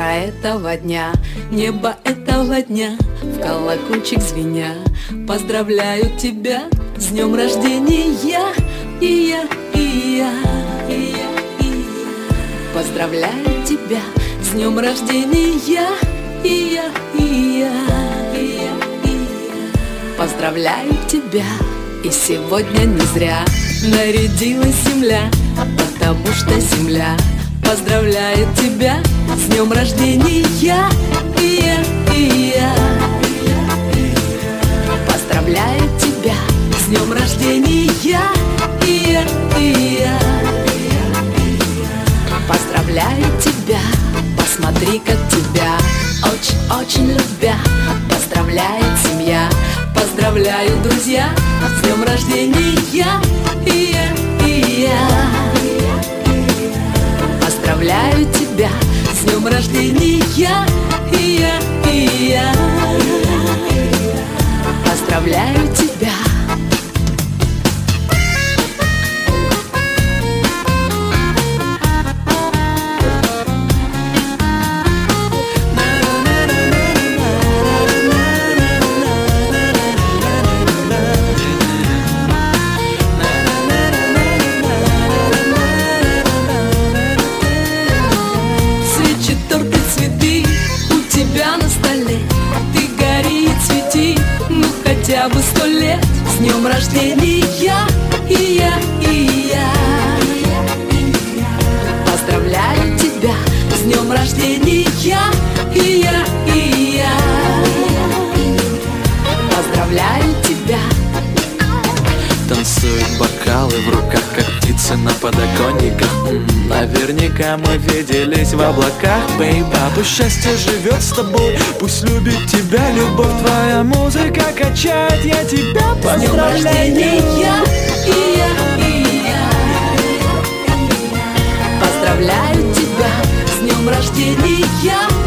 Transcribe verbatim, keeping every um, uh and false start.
утро этого дня, небо этого дня, в колокольчик звеня, поздравляю тебя с днем рождения. И я, и я, и я, и я. Поздравляю тебя с днем рождения. И я, и я, и я, и я. Поздравляю тебя. И сегодня не зря нарядилась земля, потому что земля поздравляет тебя с днем рождения. И я, и я, поздравляю тебя с днем рождения. И я, и я, поздравляю тебя. Посмотри, как тебя очень-очень любя поздравляет семья. Поздравляю, друзья, с днем рождения. И я, и я, поздравляю тебя с днем рождения. И я, и я, поздравляю тебя. Хотя бы сто лет с днем рождения. И я, и я, поздравляю тебя с днем рождения. И я, и я, поздравляю тебя. Танцуют бокалы в руках, как птицы на подоконниках. М-м, наверняка мы виделись в облаках, бейба. Пусть счастье живет с тобой, пусть любит тебя любовь. Твоя музыка качает, я тебя поздравляю. С днем рождения. И я, и я, поздравляю тебя с днем рождения.